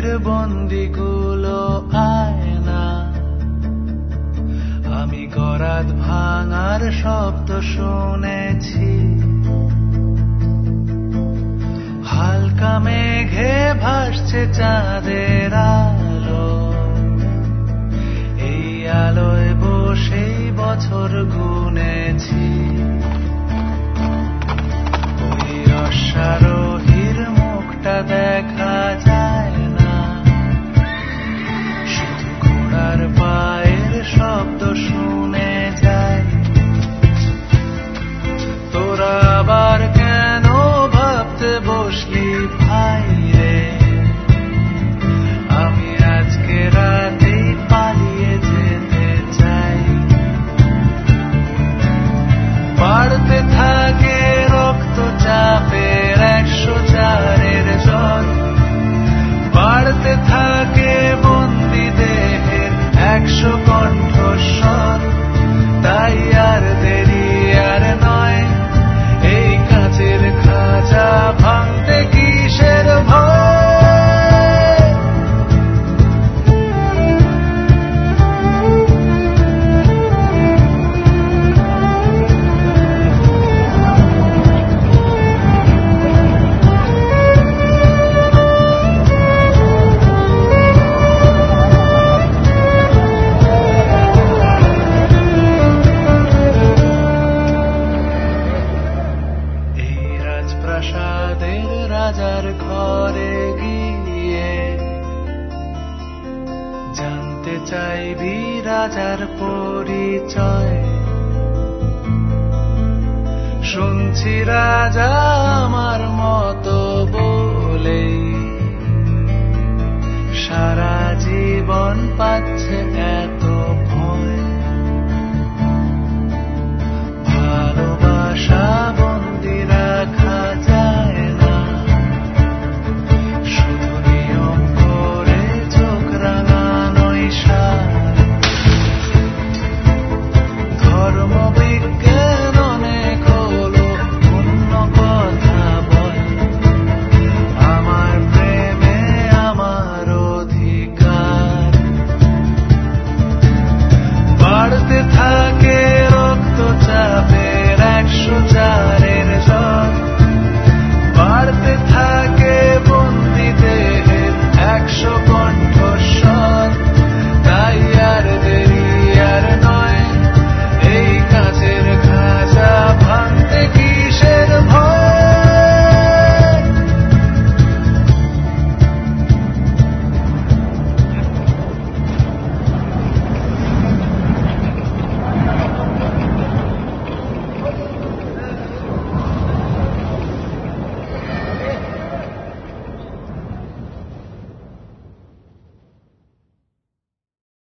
চোখের বন্দিগুলো আয়না, আমি করাত ভাঙার শব্দ শুনেছি। হালকা মেঘে ভাসছে চাঁদের আলো, এই আলোয় বসেই বছর গুনেছি। ওই অশ্বারোহীর মুখটা দেখা যায় না, শুধু ঘোড়ার পায়ের শব্দ শুনে যায়। তোরা আবার কেন ভাবতে বসলি ভাই রে, আমি আজকে রাতেই পালিয়ে যেতে চাই। বাড়তে থাকে রক্তচাপের 104-এর জ্বর, বাড়তে থাকে বন্দি দেহের 100 কণ্ঠস্বর। তাই আর দেরি আর নয়, এই কাচের খাঁচা ভাঙতে কিসের ভয়। রাজপ্রাসাদের রাজার ঘরে গিয়ে জানতে চাইবি রাজার পরিচয়। শুনছি রাজা আমার মতো বলেই সারা জীবন পাচ্ছে এত